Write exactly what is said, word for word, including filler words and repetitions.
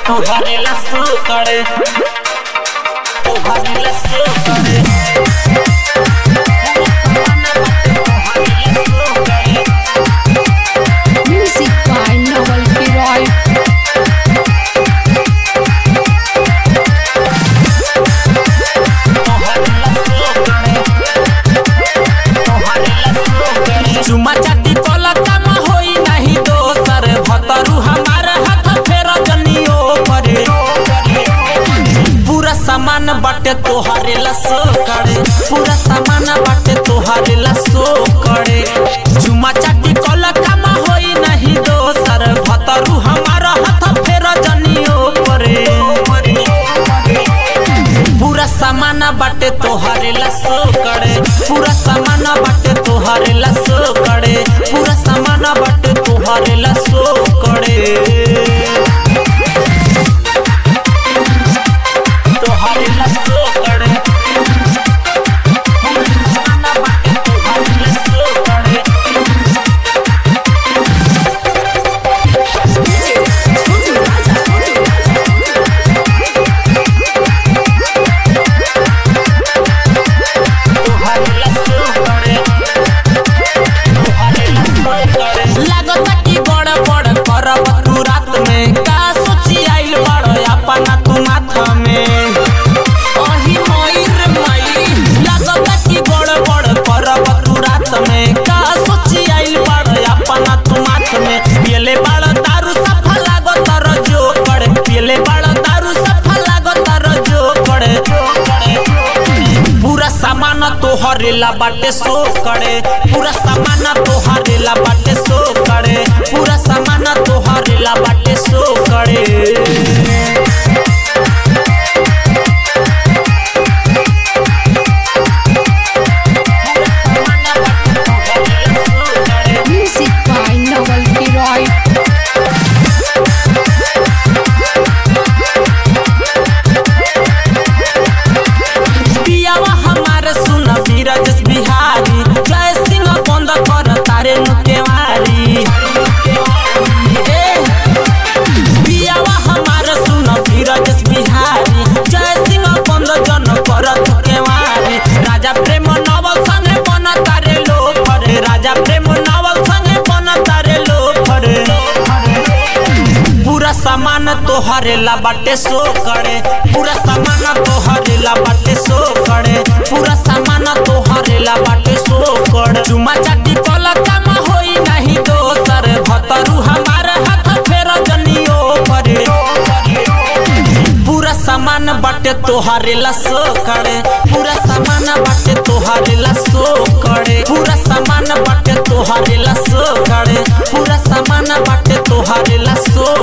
तोहरे लस्सू करे तोहरे लस्सू करे Music by Noel Piroy. चुमा चाटी तोला काम होई नहीं दोसर भतरू हमार हाथ फेर जनियो करे पूरा सामान बाटे तोहरे लसो करे पूरा सामान बाटे तोहरे लसो करे चुमा चाटी तोला काम होई नहीं दोसर भतरू हमार हाथ फेर जनियो करे पूरा सामान बाटे तोहरे लसो करे पूरा सामान बाटे तोहरे लसो करे पूरा सामान बाटे तोहरे लसो करे तोहरे लसो करे सामान बाटे तोहरे लसो करे लागता कि बड़ बड़ करब तू रात में का सोची आइल बड़ अपना तू माथा में ओही मयूर मई लागता कि बड़ बड़ करब तू रात में का सोची आइल बड़ अपना तू माथा में पियले बड़ दारू सफा लागत र जो करे पियले बड़ दारू सफा लागत र जो करे पूरा सामान तोहरे ला बाटे सो करे पूरा सामान तोहरे ला बाटे सो करे पूरा सामान तोहरे ला बाटे सो करे Music by Noel Piroy. पियावा हमारे सुन बीरज बिहारी जय सिंह बंद कर तारे नुकेवारी पियावा हमारे सुन बीरज बिहारी जय सिंह बंद जन कर नुकेवारी राजा प्रेम नवल संगे बन तारे लो फरे राजा प्रेम नवल संगे बन तारे लो फरे पूरा सामान तोहरे ला बाटे सो करे पूरा सामान तोहरे ला बाटे सो करे पूरा सामान तोहरे ला बाटे सो करे चुमा चाटी तोला काम होई नहीं दोसर भतरू हमार हाथ फेर जनियो करे पूरा सामान बाटे तोहरे ला सो करे पूरा सामान बाटे तोहरे ला सो करे पूरा सामान बाटे तोहरे ला सो करे पूरा सामान बाटे तोहरे ला सो